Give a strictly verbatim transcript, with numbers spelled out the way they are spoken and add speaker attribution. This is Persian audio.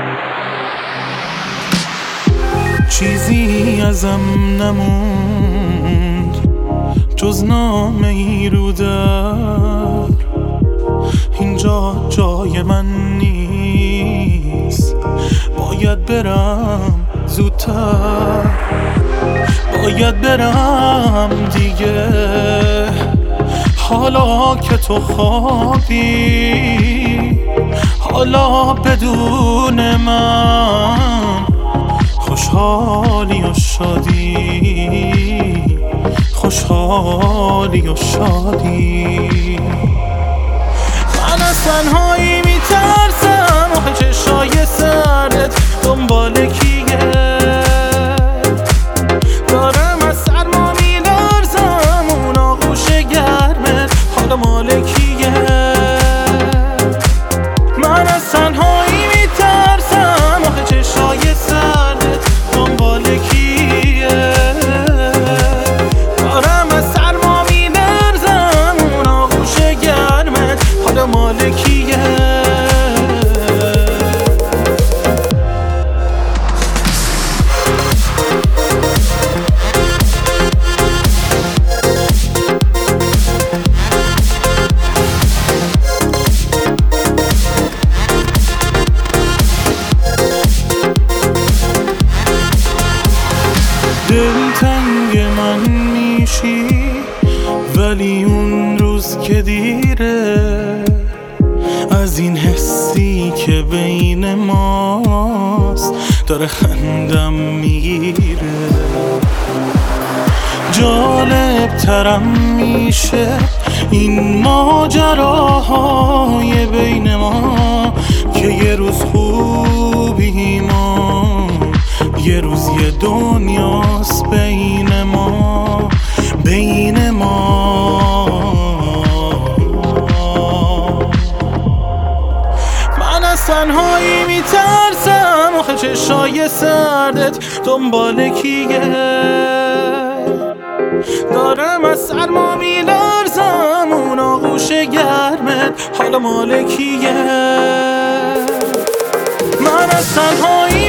Speaker 1: چیزی ازم نموند جز نامه ای رو در، اینجا جای من نیست، باید برم زودتر، باید برم دیگه. حالا که تو خوابی، حالا بدون من خوشحالی و شادی، خوشحالی و شادی. من از تنهایی میترسم، آخه چشای سردت دنبال کیه؟ دارم از سرما میلرزم، اون آغوش گرمت حالا مال کیه؟ من از تنهایی میترسم، آخه چشای سردت دنبال کیه؟ دارم از سرما میلرزم، اون آغوش گرمت حالا مال کیه؟ دلتنگ من میشی، ولی اون روز که دیره، از این حسی که بین ماست داره خندم میگیره. جالب ترم میشه این ماجراهای بین ما، که یه روز خوبیم و یه روز یه دنیاست بین ما، بین ما. من از تنهایی میترسم، آخه چشای سردت دنبال کیه؟ دارم از سرما میلرزم، اون آغوش گرمت حالا مال کیه؟ من از تنهایی